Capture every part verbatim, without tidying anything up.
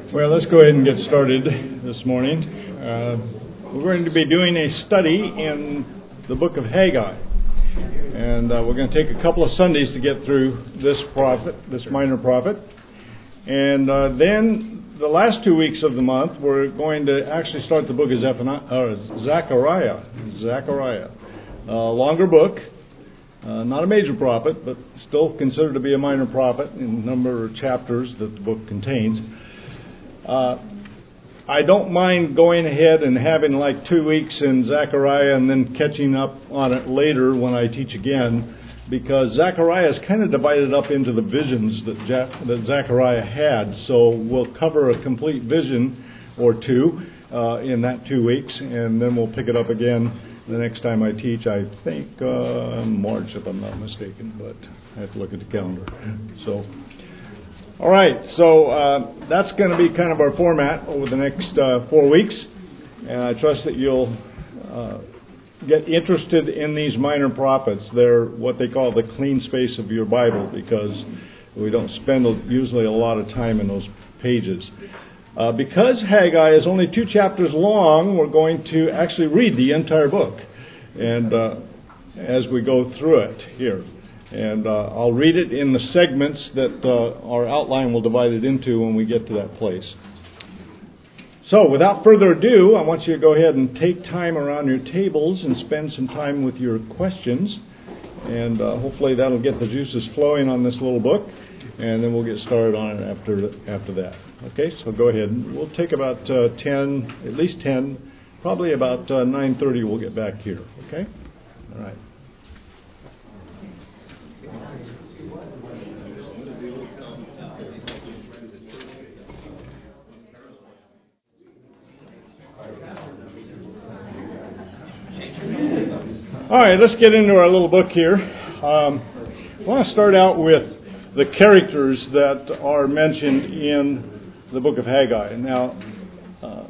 Well, let's go ahead and get started this morning. Uh, we're going to be doing a study in the book of Haggai. And uh, we're going to take a couple of Sundays to get through this prophet, this minor prophet. And uh, then the last two weeks of the month, we're going to actually start the book of Zephaniah, uh, Zechariah. Zechariah. A longer book. Uh, not a major prophet, but still considered to be a minor prophet in the number of chapters that the book contains. Uh, I don't mind going ahead and having like two weeks in Zechariah and then catching up on it later when I teach again, because Zechariah is kind of divided up into the visions that, Je- that Zechariah had. So we'll cover a complete vision or two uh, in that two weeks, and then we'll pick it up again the next time I teach. I think uh, March, if I'm not mistaken, but I have to look at the calendar. So. All right, so uh, that's going to be kind of our format over the next uh, four weeks, and I trust that you'll uh, get interested in these minor prophets. They're what they call the clean space of your Bible, because we don't spend usually a lot of time in those pages. Uh, because Haggai is only two chapters long, we're going to actually read the entire book, and uh, as we go through it here. And uh, I'll read it in the segments that uh, our outline will divide it into when we get to that place. So, without further ado, I want you to go ahead and take time around your tables and spend some time with your questions. And uh, hopefully that'll get the juices flowing on this little book. And then we'll get started on it after after that. Okay, so go ahead. We'll take about uh, ten, at least ten, probably about uh, nine thirty we'll get back here. Okay? All right. All right, let's get into our little book here. Um, I want to start out with the characters that are mentioned in the book of Haggai. Now, uh,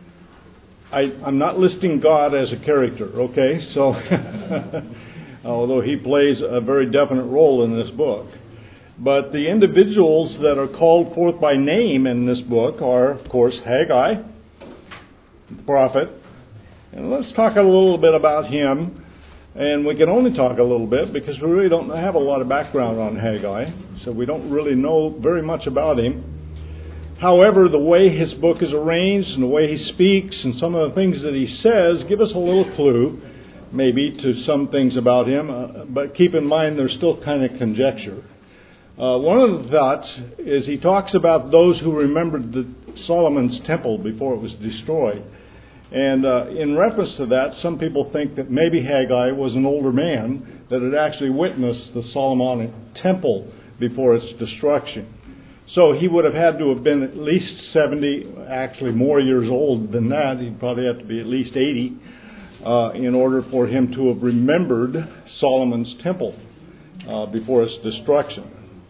I, I'm not listing God as a character, okay? So, although he plays a very definite role in this book. But the individuals that are called forth by name in this book are, of course, Haggai, the prophet. And let's talk a little bit about him. And we can only talk a little bit because we really don't have a lot of background on Haggai, so we don't really know very much about him. However, the way his book is arranged and the way he speaks and some of the things that he says give us a little clue, maybe, to some things about him. Uh, but keep in mind, there's still kind of conjecture. Uh, one of the thoughts is he talks about those who remembered the Solomon's temple before it was destroyed. And uh, in reference to that, some people think that maybe Haggai was an older man that had actually witnessed the Solomonic temple before its destruction. So he would have had to have been at least seventy, actually more years old than that. He'd probably have to be at least eighty uh, in order for him to have remembered Solomon's temple uh, before its destruction.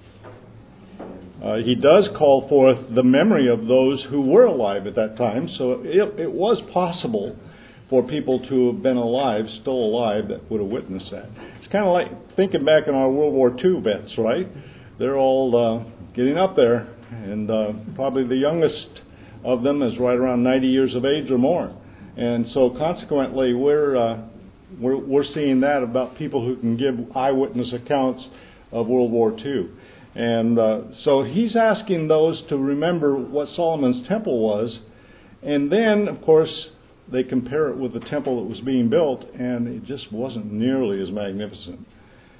Uh, he does call forth the memory of those who were alive at that time, so it, it was possible for people to have been alive, still alive, that would have witnessed that. It's kind of like thinking back on our World War Two vets, right? They're all uh, getting up there, and uh, probably the youngest of them is right around ninety years of age or more. And so consequently, we're, uh, we're, we're seeing that about people who can give eyewitness accounts of World War Two. And uh, so he's asking those to remember what Solomon's temple was. And then, of course, they compare it with the temple that was being built, and it just wasn't nearly as magnificent.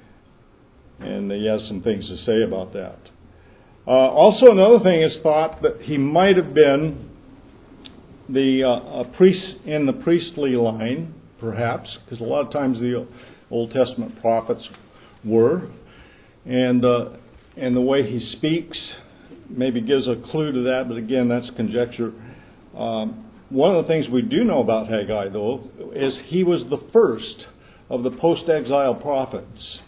And he has some things to say about that. Uh, also, another thing is thought that he might have been the uh, a priest in the priestly line, perhaps, because a lot of times the Old Testament prophets were. And... Uh, And the way he speaks maybe gives a clue to that, but again, that's conjecture. Um, one of the things we do know about Haggai, though, is he was the first of the post-exile prophets.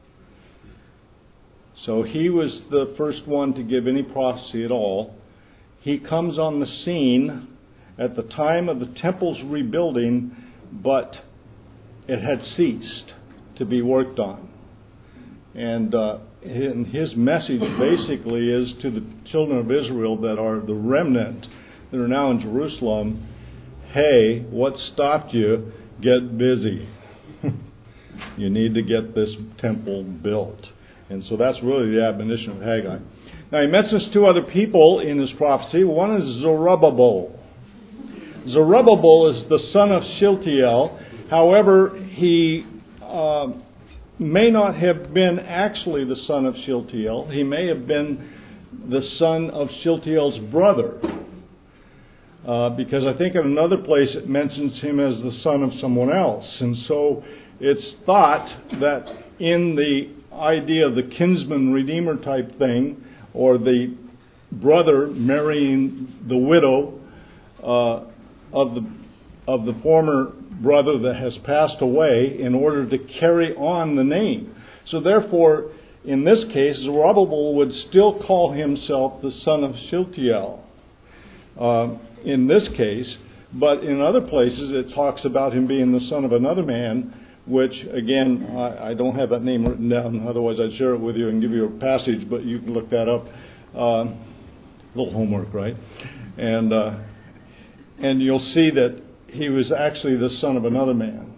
So he was the first one to give any prophecy at all. He comes on the scene at the time of the temple's rebuilding, but it had ceased to be worked on. And, uh, and his message basically is to the children of Israel that are the remnant that are now in Jerusalem, hey, what stopped you? Get busy. You need to get this temple built. And so that's really the admonition of Haggai. Now he mentions two other people in his prophecy. One is Zerubbabel. Zerubbabel is the son of Shealtiel. However, he uh, may not have been actually the son of Shealtiel. He may have been the son of Shealtiel's brother. Uh, because I think in another place it mentions him as the son of someone else. And so it's thought that in the idea of the kinsman redeemer type thing, or the brother marrying the widow uh, of the of the former brother that has passed away in order to carry on the name. So therefore, in this case, Zerubbabel would still call himself the son of Shealtiel uh, in this case, but in other places it talks about him being the son of another man, which, again, I, I don't have that name written down, otherwise I'd share it with you and give you a passage, but you can look that up. Uh, a little homework, right? And uh, and you'll see that he was actually the son of another man.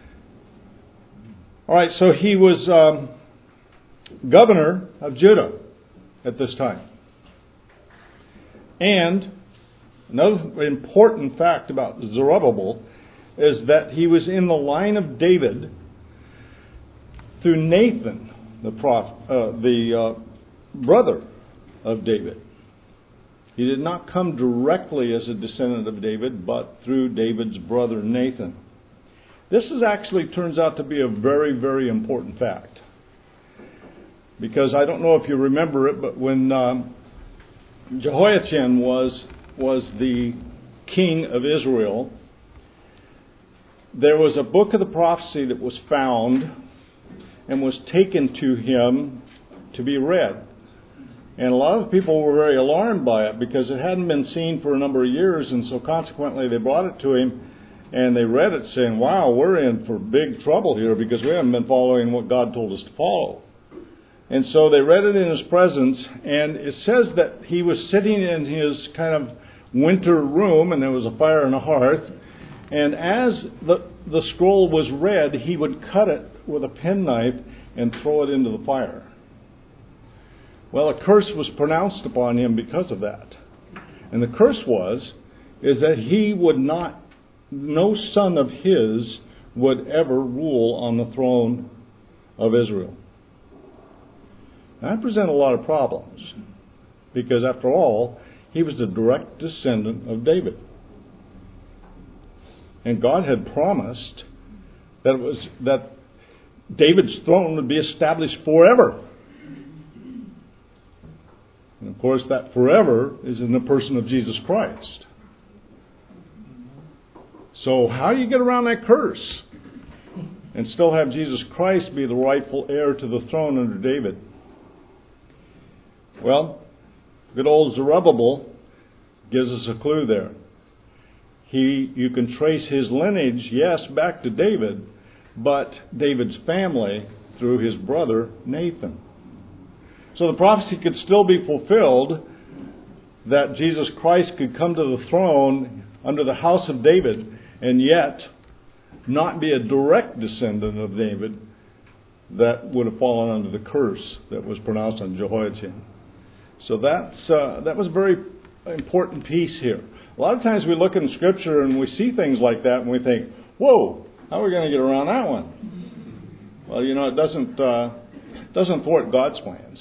All right, so he was um, governor of Judah at this time. And another important fact about Zerubbabel is that he was in the line of David through Nathan, the prophet, uh, the uh, brother of David. He did not come directly as a descendant of David, but through David's brother Nathan. This is actually turns out to be a very, very important fact. Because I don't know if you remember it, but when um, Jehoiachin was was the king of Israel, there was a book of the prophecy that was found and was taken to him to be read. And a lot of people were very alarmed by it because it hadn't been seen for a number of years, and so consequently they brought it to him and they read it saying, wow, we're in for big trouble here because we haven't been following what God told us to follow. And so they read it in his presence, and it says that he was sitting in his kind of winter room, and there was a fire and a hearth, and as the, the scroll was read, he would cut it with a penknife and throw it into the fire. Well, a curse was pronounced upon him because of that. And the curse was, is that he would not, no son of his would ever rule on the throne of Israel. That presented a lot of problems. Because after all, he was the direct descendant of David. And God had promised that it was that David's throne would be established forever. And of course, that forever is in the person of Jesus Christ. So how do you get around that curse and still have Jesus Christ be the rightful heir to the throne under David? Well, good old Zerubbabel gives us a clue there. He, you can trace his lineage, yes, back to David, but David's family through his brother Nathan. So the prophecy could still be fulfilled that Jesus Christ could come to the throne under the house of David and yet not be a direct descendant of David that would have fallen under the curse that was pronounced on Jehoiachin. So that's uh, that was a very important piece here. A lot of times we look in Scripture and we see things like that and we think, whoa, how are we going to get around that one? Well, you know, it doesn't, uh, doesn't thwart God's plans.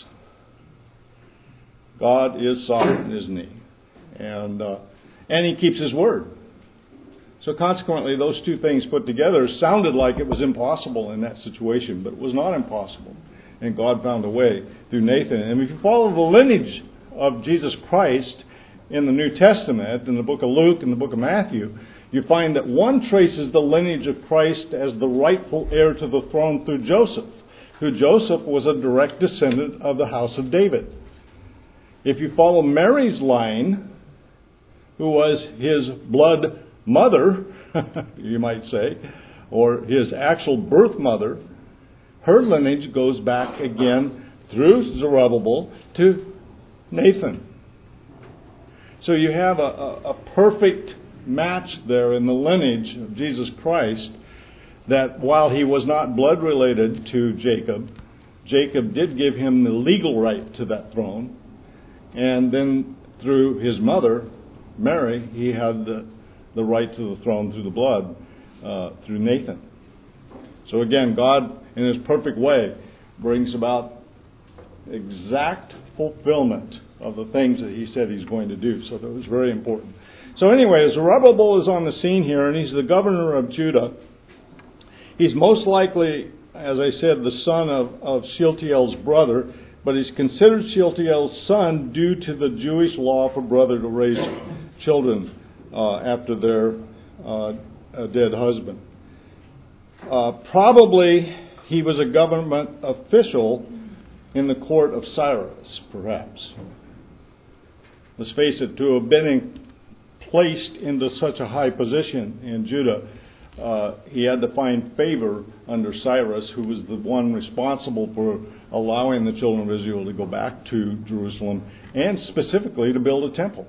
God is sovereign, isn't He? And, uh, and He keeps His word. So consequently, those two things put together sounded like it was impossible in that situation, but it was not impossible. And God found a way through Nathan. And if you follow the lineage of Jesus Christ in the New Testament, in the book of Luke and the book of Matthew, you find that one traces the lineage of Christ as the rightful heir to the throne through Joseph, who Joseph was a direct descendant of the house of David. If you follow Mary's line, who was his blood mother, you might say, or his actual birth mother, her lineage goes back again through Zerubbabel to Nathan. So you have a, a, a perfect match there in the lineage of Jesus Christ, that while he was not blood related to Jacob, Jacob did give him the legal right to that throne. And then through his mother, Mary, he had the, the right to the throne through the blood, uh, through Nathan. So again, God, in his perfect way, brings about exact fulfillment of the things that he said he's going to do. So that was very important. So anyway, Zerubbabel is on the scene here, and he's the governor of Judah. He's most likely, as I said, the son of, of Shealtiel's brother, but he's considered Shealtiel's son due to the Jewish law for brother to raise children uh, after their uh, dead husband. Uh, probably he was a government official in the court of Cyrus, perhaps. Let's face it, to have been in, placed into such a high position in Judah, uh, he had to find favor under Cyrus, who was the one responsible for allowing the children of Israel to go back to Jerusalem, and specifically to build a temple.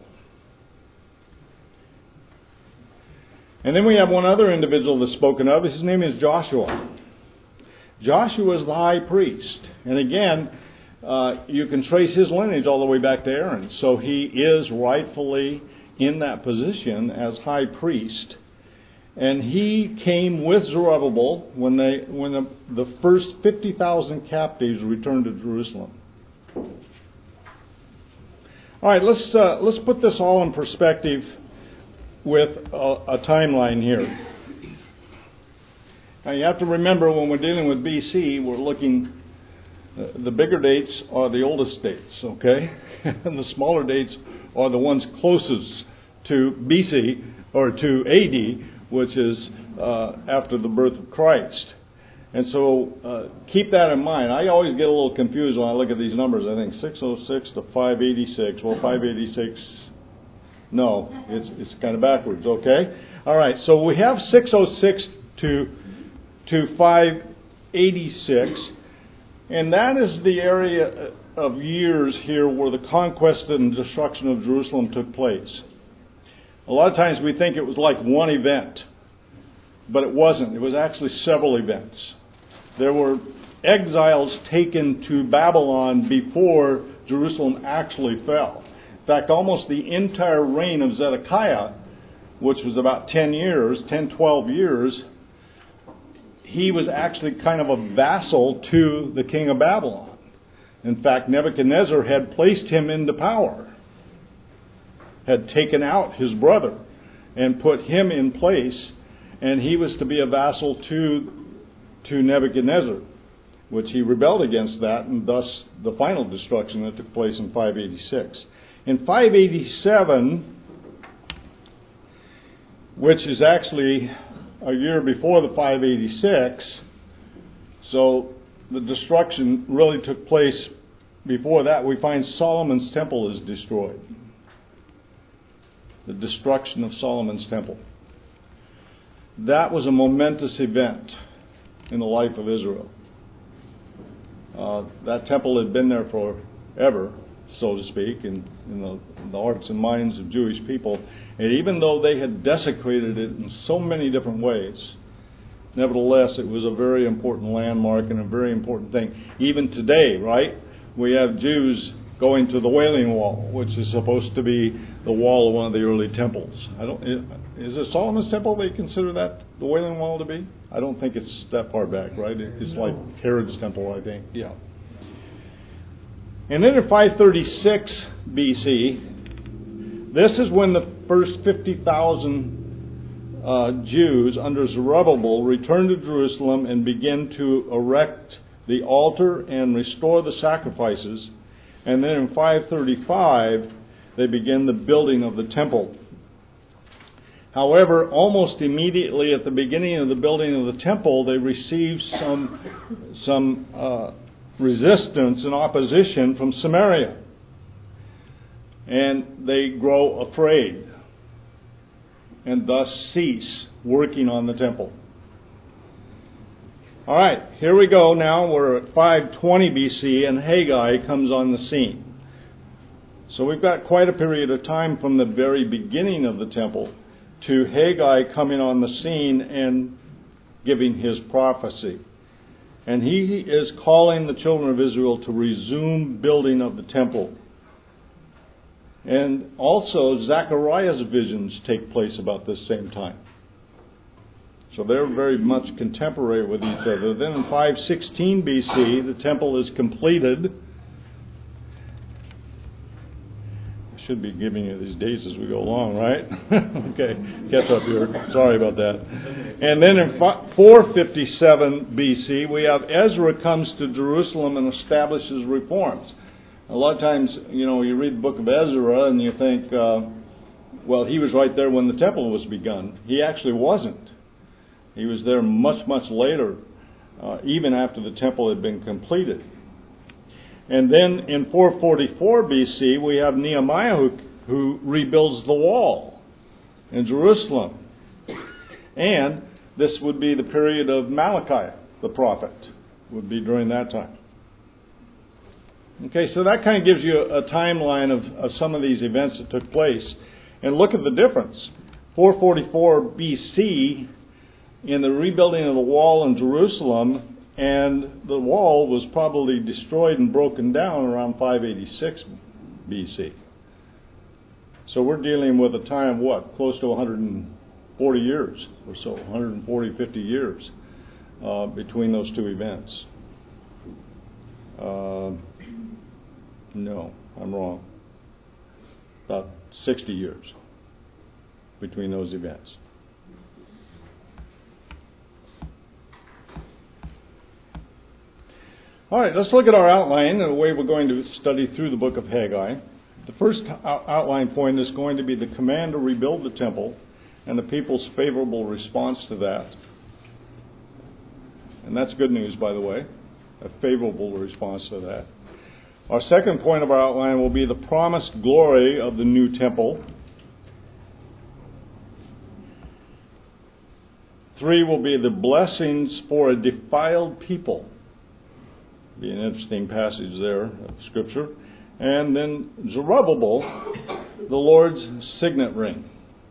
And then we have one other individual that's spoken of. His name is Joshua. Joshua is the high priest. And again, uh, you can trace his lineage all the way back to Aaron. So he is rightfully in that position as high priest. And he came with Zerubbabel when they when the, the first fifty thousand captives returned to Jerusalem. All right, let's uh, let's put this all in perspective with a, a timeline here. Now you have to remember, when we're dealing with B C, we're looking, uh, the bigger dates are the oldest dates, okay? And the smaller dates are the ones closest to B C, or to A D, which is uh, after the birth of Christ. And so uh, keep that in mind. I always get a little confused when I look at these numbers. I think six oh six to five eighty-six. Well, five eighty-six, no, it's it's kind of backwards, okay? All right, so we have six oh six to to five eighty-six, and that is the area of years here where the conquest and destruction of Jerusalem took place. A lot of times we think it was like one event, but it wasn't. It was actually several events. There were exiles taken to Babylon before Jerusalem actually fell. In fact, almost the entire reign of Zedekiah, which was about ten years, ten, twelve years, he was actually kind of a vassal to the king of Babylon. In fact, Nebuchadnezzar had placed him into power, had taken out his brother and put him in place, and he was to be a vassal to, to Nebuchadnezzar, which he rebelled against that, and thus the final destruction that took place in five eighty-six. In five eighty-seven, which is actually a year before the five eighty-six, so the destruction really took place before that. We find Solomon's temple is destroyed. The destruction of Solomon's temple. That was a momentous event in the life of Israel. Uh, that temple had been there forever, so to speak, in, in, the, in the hearts and minds of Jewish people. And even though they had desecrated it in so many different ways, nevertheless, it was a very important landmark and a very important thing. Even today, right, we have Jews going to the Wailing Wall, which is supposed to be the wall of one of the early temples. I don't. Is it Solomon's temple they consider that the Wailing Wall to be? I don't think it's that far back, right? It's like Herod's temple, I think. Yeah. And then in five thirty-six B C, this is when the first fifty thousand uh, Jews under Zerubbabel returned to Jerusalem and began to erect the altar and restore the sacrifices. And then in five thirty-five, they begin the building of the temple. However, almost immediately at the beginning of the building of the temple, they received some, some uh, resistance and opposition from Samaria. And they grow afraid and thus cease working on the temple. All right, here we go now. We're at five twenty B C, and Haggai comes on the scene. So we've got quite a period of time from the very beginning of the temple to Haggai coming on the scene and giving his prophecy. And he is calling the children of Israel to resume building of the temple. And also Zechariah's visions take place about this same time. So they're very much contemporary with each other. Then in five sixteen B C, the temple is completed. I should be giving you these dates as we go along, right? Okay, catch up here. Sorry about that. And then in four fifty-seven B C, we have Ezra comes to Jerusalem and establishes reforms. A lot of times, you know, you read the book of Ezra and you think, uh, well, he was right there when the temple was begun. He actually wasn't. He was there much, much later, uh, even after the temple had been completed. And then in four forty-four B C, we have Nehemiah who, who rebuilds the wall in Jerusalem. And this would be the period of Malachi, the prophet, would be during that time. Okay, so that kind of gives you a timeline of, of some of these events that took place. And look at the difference. four forty-four B C, in the rebuilding of the wall in Jerusalem, and the wall was probably destroyed and broken down around five eighty-six B C. So we're dealing with a time, what, close to one hundred forty years or so, one hundred forty, fifty years uh, between those two events. Uh, no, I'm wrong. About sixty years between those events. All right, let's look at our outline and the way we're going to study through the book of Haggai. The first outline point is going to be the command to rebuild the temple and the people's favorable response to that. And that's good news, by the way, a favorable response to that. Our second point of our outline will be the promised glory of the new temple. Three will be the blessings for a defiled people. Be an interesting passage there of Scripture. And then Zerubbabel, the Lord's signet ring.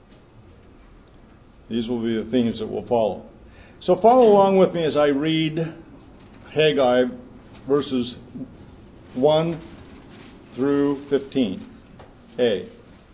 These will be the themes that will follow. So follow along with me as I read Haggai verses one through fifteen. A.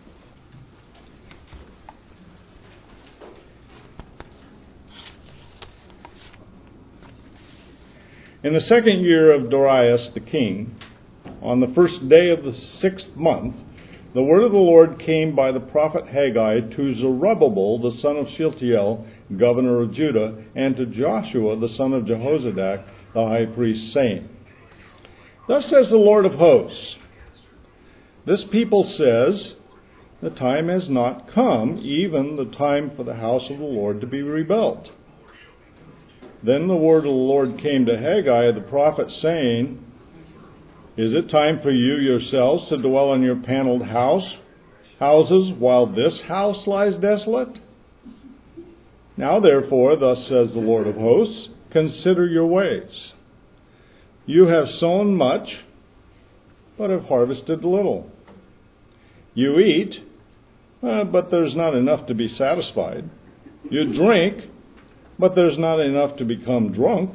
In the second year of Darius the king, on the first day of the sixth month, the word of the Lord came by the prophet Haggai to Zerubbabel the son of Shealtiel, governor of Judah, and to Joshua the son of Jehozadak, the high priest, saying, Thus says the Lord of hosts, This people says, The time has not come, even the time for the house of the Lord to be rebuilt. Then the word of the Lord came to Haggai the prophet, saying, Is it time for you yourselves to dwell in your paneled house, houses, while this house lies desolate? Now therefore, thus says the Lord of hosts, consider your ways. You have sown much, but have harvested little. You eat, uh, but there's not enough to be satisfied. You drink, but there's not enough to become drunk.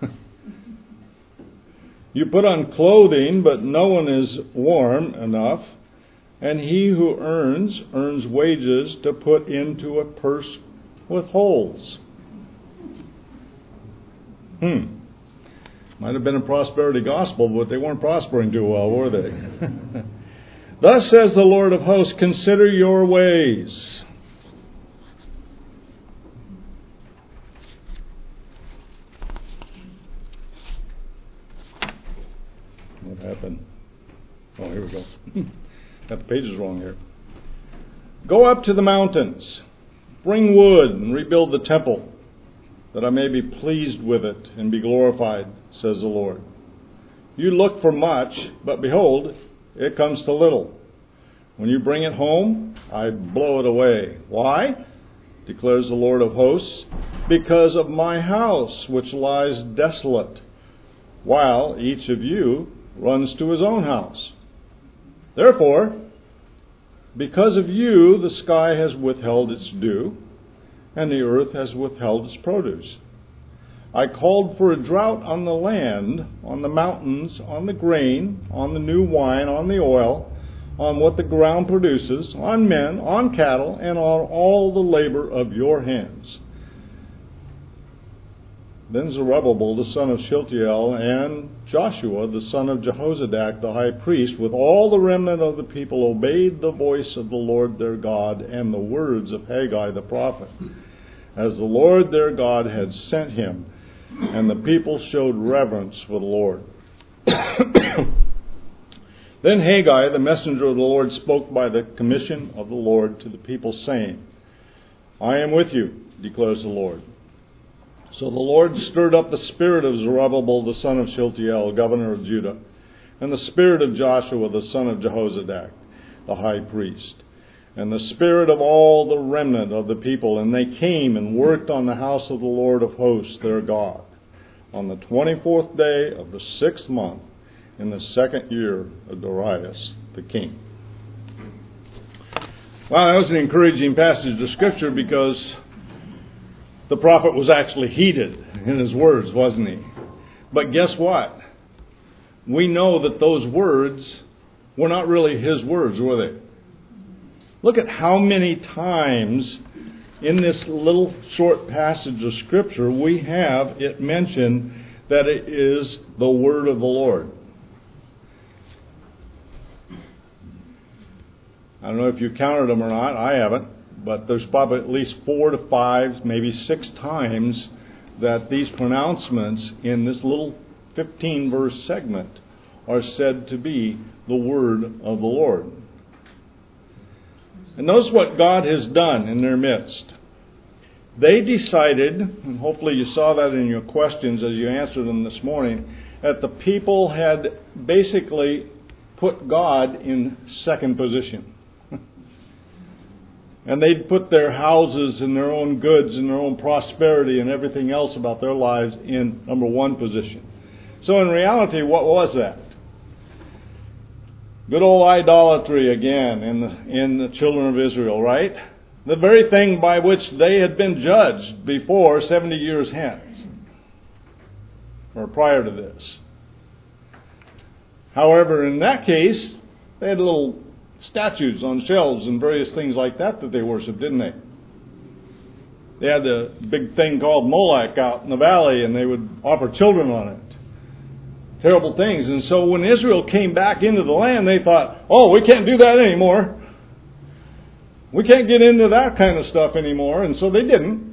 You put on clothing, but no one is warm enough. And he who earns, earns wages to put into a purse with holes. Hmm. Might have been a prosperity gospel, but they weren't prospering too well, were they? Thus says the Lord of hosts, consider your ways. What happened? Oh, here we go. Got the pages wrong here. Go up to the mountains, bring wood, and rebuild the temple, that I may be pleased with it and be glorified, says the Lord. You look for much, but behold, it comes to little. When you bring it home, I blow it away. Why? Declares the Lord of hosts. because of my house, which lies desolate, while each of you runs to his own house. Therefore, because of you, the sky has withheld its dew, and the earth has withheld its produce. I called for a drought on the land, on the mountains, on the grain, on the new wine, on the oil, on what the ground produces, on men, on cattle, and on all the labor of your hands. Then Zerubbabel the son of Shealtiel and Joshua the son of Jehozadak the high priest, with all the remnant of the people, obeyed the voice of the Lord their God and the words of Haggai the prophet, as the Lord their God had sent him, and the people showed reverence for the Lord. Then Haggai the messenger of the Lord spoke by the commission of the Lord to the people, saying, I am with you, declares the Lord. So the Lord stirred up the spirit of Zerubbabel the son of Shealtiel, governor of Judah, and the spirit of Joshua the son of Jehozadak, the high priest, and the spirit of all the remnant of the people, and they came and worked on the house of the Lord of hosts their God, on the twenty-fourth day of the sixth month, in the second year of Darius the king. Well, that was an encouraging passage of Scripture, because the prophet was actually heated in his words, wasn't he? But guess what? We know that those words were not really his words, were they? Look at how many times in this little short passage of Scripture we have it mentioned that it is the word of the Lord. I don't know if you counted them or not. I haven't. But there's probably at least four to five, maybe six times that these pronouncements in this little fifteen-verse segment are said to be the word of the Lord. And notice what God has done in their midst. They decided, and hopefully you saw that in your questions as you answered them this morning, that the people had basically put God in second position. And they'd put their houses and their own goods and their own prosperity and everything else about their lives in number one position. So in reality, what was that? Good old idolatry again in the, in the children of Israel, right? The very thing by which they had been judged before seventy years hence, or prior to this. However, in that case, they had little statues on shelves and various things like that that they worshiped, didn't they? They had the big thing called Molech out in the valley, and they would offer children on it. Terrible things. And so when Israel came back into the land, they thought, oh, we can't do that anymore. We can't get into that kind of stuff anymore. And so they didn't.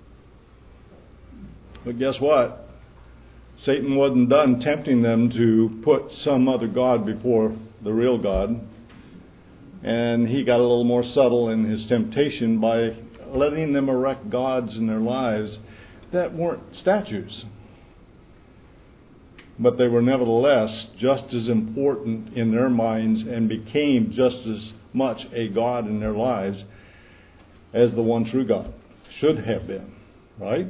But guess what? Satan wasn't done tempting them to put some other god before the real God. And he got a little more subtle in his temptation by letting them erect gods in their lives that weren't statues. But they were nevertheless just as important in their minds and became just as much a God in their lives as the one true God should have been, right?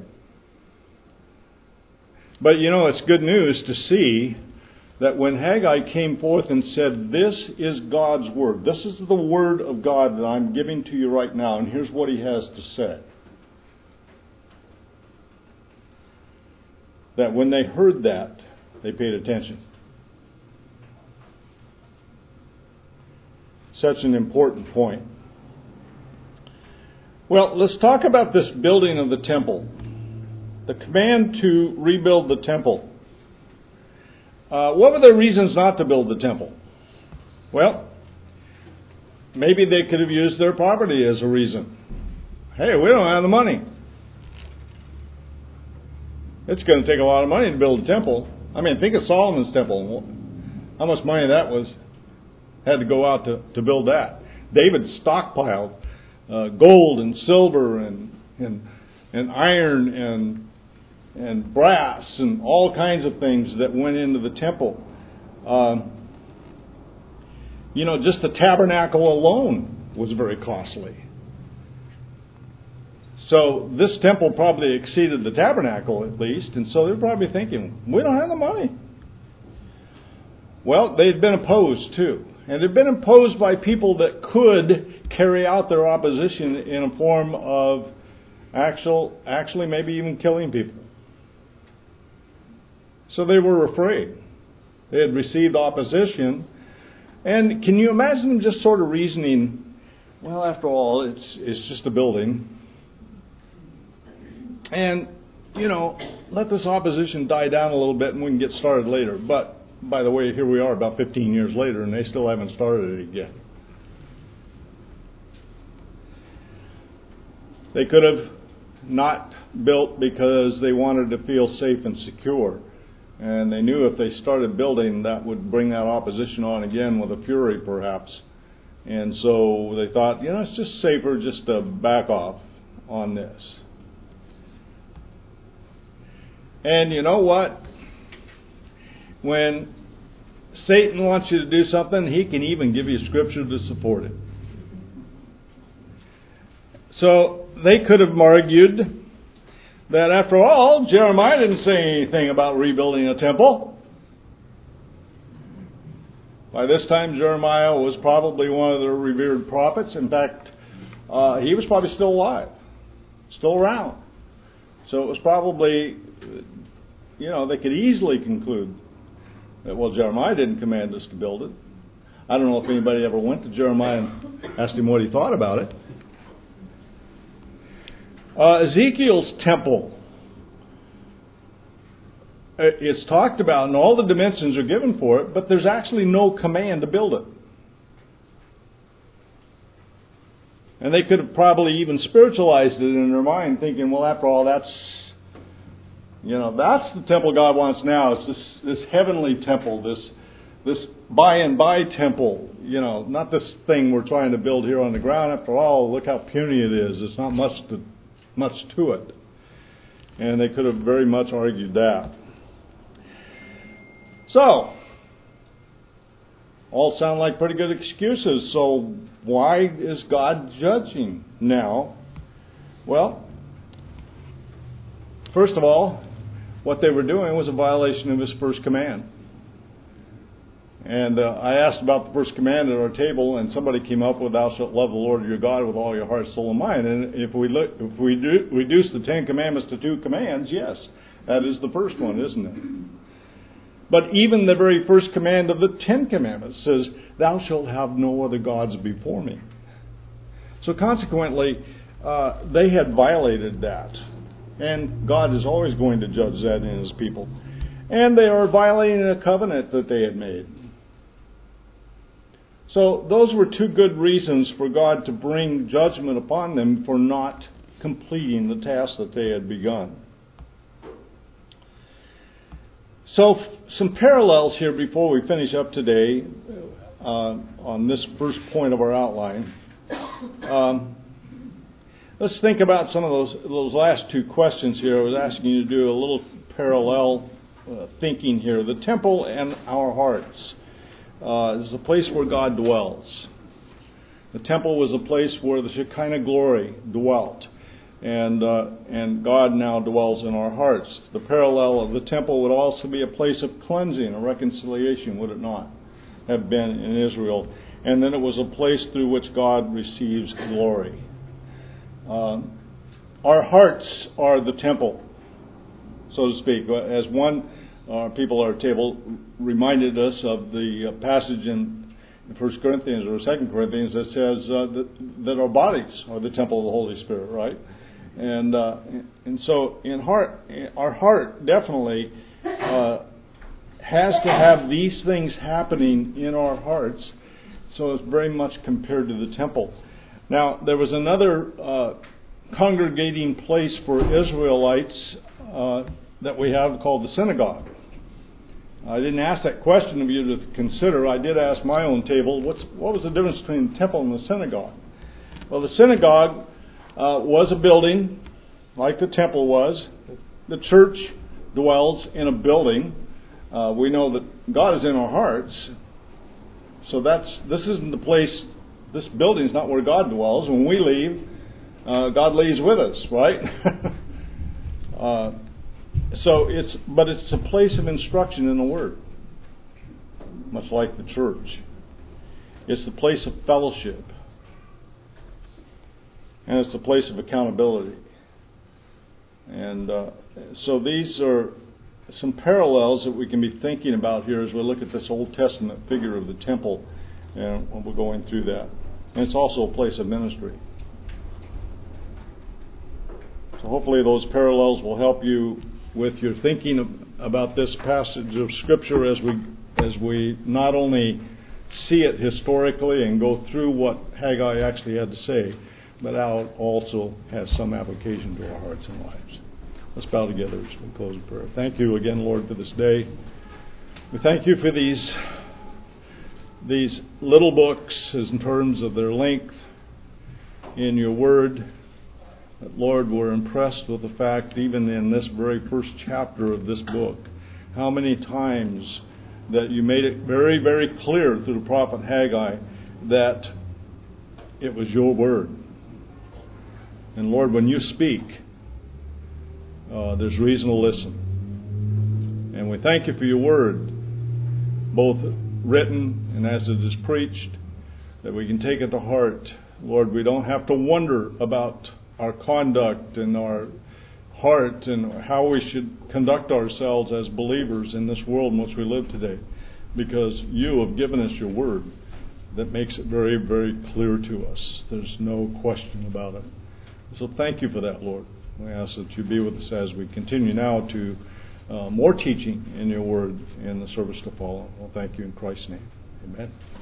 But you know, it's good news to see that when Haggai came forth and said, this is God's word, this is the word of God that I'm giving to you right now, and here's what he has to say. That when they heard that, they paid attention. Such an important point. Well, let's talk about this building of the temple. The command to rebuild the temple. Uh, what were their reasons not to build the temple? Well, maybe they could have used their poverty as a reason. Hey, we don't have the money. It's going to take a lot of money to build a temple. I mean, think of Solomon's temple. How much money that was had to go out to, to build that. David stockpiled uh, gold and silver and and and iron and and brass and all kinds of things that went into the temple. Um, you know, just the tabernacle alone was very costly. So this temple probably exceeded the tabernacle at least, and so they're probably thinking, we don't have the money. Well, they'd been opposed too. And they'd been opposed by people that could carry out their opposition in a form of actual, actually maybe even killing people. So they were afraid. They had received opposition. And can you imagine them just sort of reasoning, well, after all, it's it's just a building. And, you know, let this opposition die down a little bit and we can get started later. But, by the way, here we are about fifteen years later and they still haven't started it yet. They could have not built because they wanted to feel safe and secure. And they knew if they started building, that would bring that opposition on again with a fury, perhaps. And so they thought, you know, it's just safer just to back off on this. And you know what? When Satan wants you to do something, he can even give you scripture to support it. So they could have argued that after all, Jeremiah didn't say anything about rebuilding a temple. By this time, Jeremiah was probably one of the revered prophets. In fact, uh, he was probably still alive, still around. So it was probably, you know, they could easily conclude that, well, Jeremiah didn't command us to build it. I don't know if anybody ever went to Jeremiah and asked him what he thought about it. Uh, Ezekiel's temple, it's talked about and all the dimensions are given for it, but there's actually no command to build it. And they could have probably even spiritualized it in their mind, thinking, well, after all, that's, you know, that's the temple God wants now. It's this, this heavenly temple, this this by and by temple, you know, not this thing we're trying to build here on the ground. After all, look how puny it is. It's not much to much to it. And they could have very much argued that. So, all sound like pretty good excuses. So, why is God judging now? Well, first of all, what they were doing was a violation of His first command. And uh, I asked about the first command at our table, and somebody came up with, "Thou shalt love the Lord your God with all your heart, soul, and mind." And if we look, if we do, reduce the Ten Commandments to two commands, yes, that is the first one, isn't it? But even the very first command of the Ten Commandments says, "Thou shalt have no other gods before me." So consequently, uh, they had violated that, and God is always going to judge that in His people. And they are violating a covenant that they had made. So those were two good reasons for God to bring judgment upon them for not completing the task that they had begun. So some parallels here before we finish up today uh, on this first point of our outline. Um, let's think about some of those those last two questions here. I was asking you to do a little parallel uh, thinking here. The temple and our hearts. Uh, is a place where God dwells. The temple was a place where the Shekinah glory dwelt, and uh, and God now dwells in our hearts. The parallel of the temple would also be a place of cleansing, a reconciliation, would it not have been in Israel? And then it was a place through which God receives glory. Um, our hearts are the temple, so to speak. As one Uh, people at our table reminded us of the uh, passage in First Corinthians or Second Corinthians that says uh, that, that our bodies are the temple of the Holy Spirit, right? And uh, and so in heart, our heart definitely uh, has to have these things happening in our hearts. So it's very much compared to the temple. Now there was another uh, congregating place for Israelites uh, that we have called the synagogue. I didn't ask that question of you to consider. I did ask my own table, what's, what was the difference between the temple and the synagogue? Well, the synagogue uh, was a building, like the temple was. The church dwells in a building. Uh, we know that God is in our hearts. So that's this isn't the place, this building is not where God dwells. When we leave, uh, God lays with us, right? uh, so it's, but it's a place of instruction in the Word, much like the church. It's the place of fellowship, and it's the place of accountability. And uh, so these are some parallels that we can be thinking about here as we look at this Old Testament figure of the temple, and we're going through that. And it's also a place of ministry. So hopefully those parallels will help you with your thinking of, about this passage of Scripture as we as we not only see it historically and go through what Haggai actually had to say, but how it also has some application to our hearts and lives. Let's bow together as we close in prayer. Thank you again, Lord, for this day. We thank you for these these little books as in terms of their length in your Word. But Lord, we're impressed with the fact, even in this very first chapter of this book, how many times that you made it very, very clear through the prophet Haggai that it was your Word. And Lord, when you speak, uh, there's reason to listen. And we thank you for your Word, both written and as it is preached, that we can take it to heart. Lord, we don't have to wonder about our conduct and our heart and how we should conduct ourselves as believers in this world in which we live today, because you have given us your Word that makes it very, very clear to us. There's no question about it. So thank you for that, Lord. We ask that you be with us as we continue now to uh, more teaching in your Word in the service to follow. Well, thank you in Christ's name. Amen.